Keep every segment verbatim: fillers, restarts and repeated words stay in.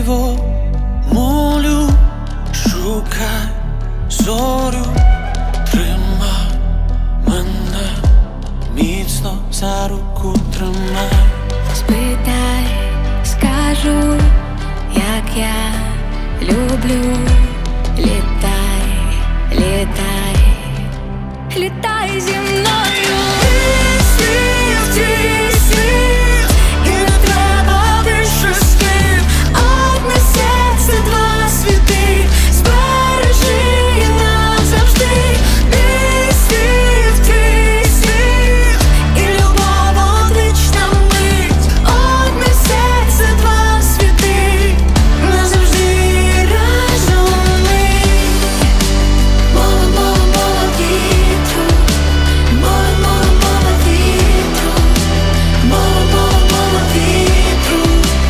диво, молю, шукай зорю, тримай мене, міцно за руку тримай. Спитай, скажу, як я люблю. Літай, літай, літай зі мною. Ти світ, ти світ, і не треба більше слів. Одне серце, два світи, збережи назавжди. Ти світ, ти світ, і любов одвічна мить. Одне серце, два світи, назавжди разом ми. Мова, мова, мова вітру, мова, мова, мова вітру, мова, мова, мова вітру.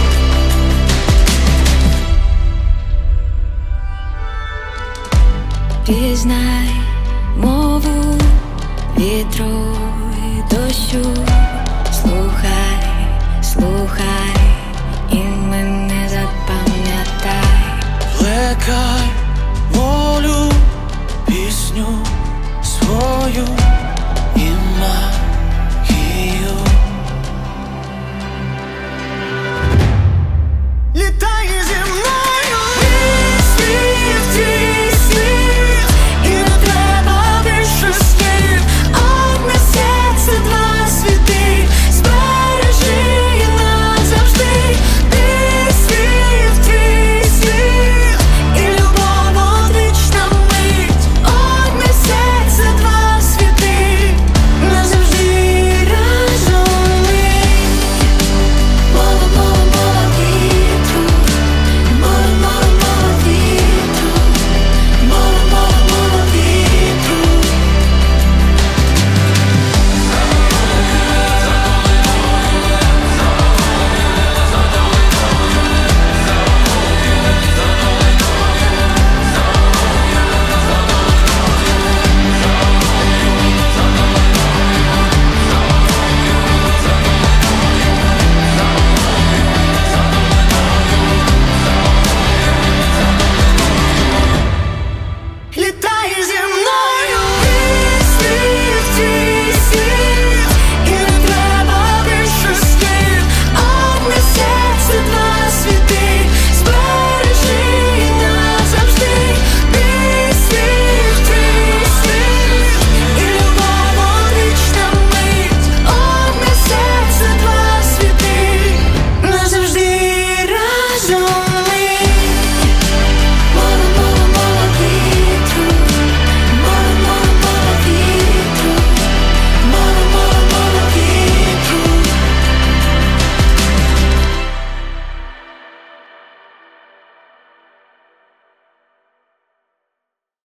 Пізнай мову вітру і дощу. Слухай, слухай, і мене запам'ятай. Плекай волю, пісню свою і магію. Літай зі мною. Ти світ, ти світ, і не треба більше слів. Одне серце, два світи, збережи назавжди. Ти світ, ти світ, і любов одвічна мить. Одне серце, два світи, назавжди разом ми. Мова, мова, мова вітру, мова, мова, мова вітру, мова, мова, мова вітру. Літай зі мною. Ти світ, ти світ, і не треба більше слів. Одне серце, два світи, збережи назавжди. Ти світ, ти світ, і любов одвічна мить. Одне серце, два світи, назавжди разом.